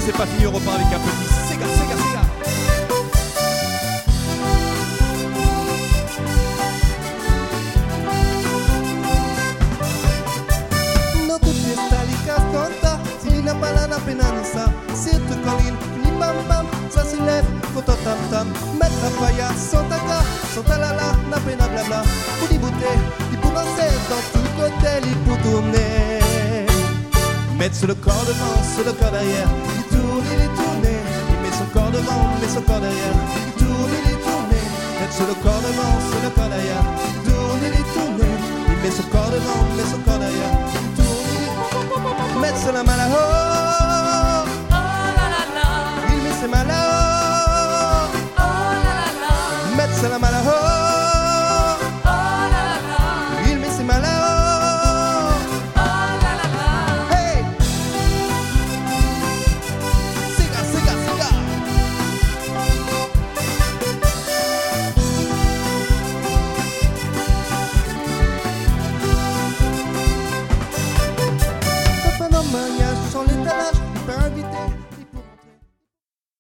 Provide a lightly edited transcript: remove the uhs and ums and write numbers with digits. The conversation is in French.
c'est pas fini, on repart avec un petit Sega, Sega, Sega. No tu fiesta li castonta, si li na palana penanza, sirte colline, ni bam bam, ça se lève, koto tam tam, mettre la faya, santa la la, na pena blabla, pour di bouter, di pour danser, dans tout le côté, li pour tourner. Mettre sur le corps devant, sur le corps derrière, il tourne, il met son corps devant, met son corps derrière, il tourne, mettre sur le corps devant, sur le corps derrière, il tourne, il met son corps devant, met son corps derrière, il tourne, mettre sur la main là-haut, il met ses mains là-haut, mettre sur la main là-haut.